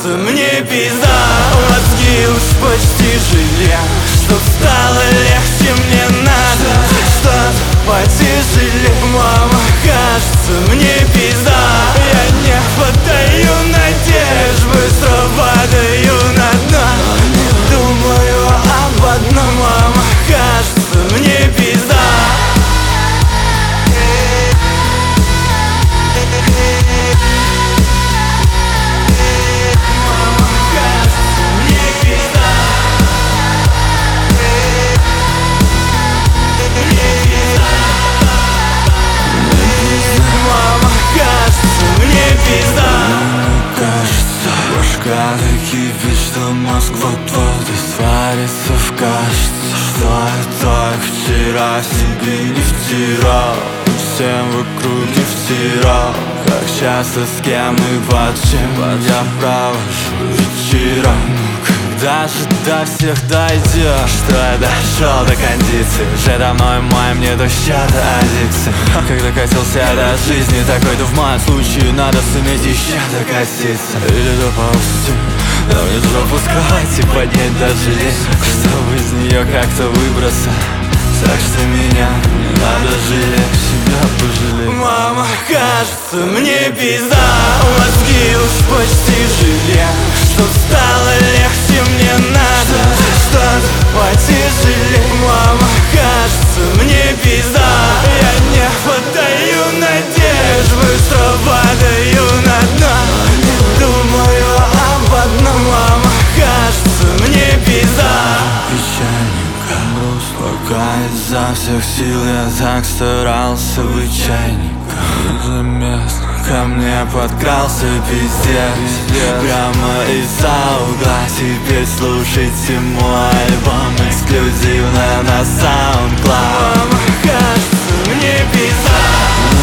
кажется, мне пизда. Мозги уж почти желез, чтоб стало легче, мне надо что-то потяжелее. Мама, кажется, мне пизда. Я не хватаю надежд, быстро падаю на дно. Не думаю об одном. Мама, кажется, мне пизда. Кипит, что мозг вот-вот испарится. Кажется, что я так вчера себе не втирал, всем вокруг не втирал. Как часто, с кем и под чем я провожу вечера. Когда же до всех дойдешь, что я дошел до кондиции? Уже давно и мой мне до счета аддикции. Когда катился до жизни такой, то в моем случае надо суметь еще докатиться. Или доползти, но не пропускать и поднять даже лень, чтобы из нее как-то выбраться. Так что меня не надо жалеть, себя пожалеть. Мама, кажется, мне пизда. Мозги уж почти желез, чтоб стало легче, мне надо что-то потяжелее. Мама, кажется, мне пизда. Я не хватаю надежд, быстро падаю на дно. Не думаю об одном. Мама, кажется, мне пизда. Печальненько, пока изо всех сил я так старался быть чайником. Замест ко мне подкрался пиздец, прямо из-за угла. Теперь слушайте мой альбом эксклюзивно на SoundCloud. Мама, кажется, мне пизда.